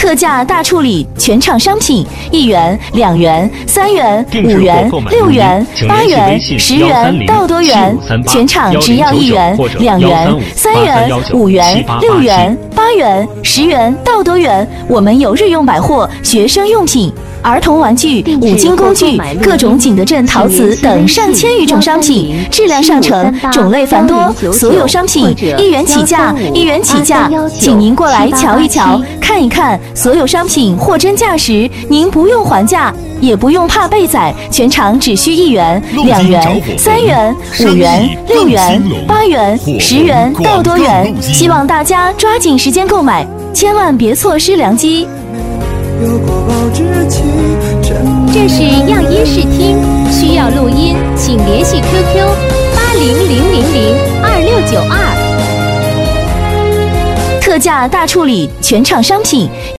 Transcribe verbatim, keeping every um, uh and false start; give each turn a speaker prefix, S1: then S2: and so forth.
S1: 特价大处理全场商品，一元、两元、三元、五元、六元、八元、十元到多元，全场只要一元、两元、三元、五元、六元、八元、十元到多元。我们有日用百货、学生用品、儿童玩具、五金工具、各种景德镇陶瓷等上千余种商品，质量上乘，种类繁多，所有商品一元起价，一元起价，请您过来瞧一瞧，看一看，所有商品货真价实，您不用还价，也不用怕被宰，全场只需一元、两元、三元、五元、六元、八元、十元到多元，希望大家抓紧时间购买，千万别错失良机。
S2: 这是样音视听，需要录音，请联系 Q Q 八零零零零二六九二。
S1: 特价大处理全场商品。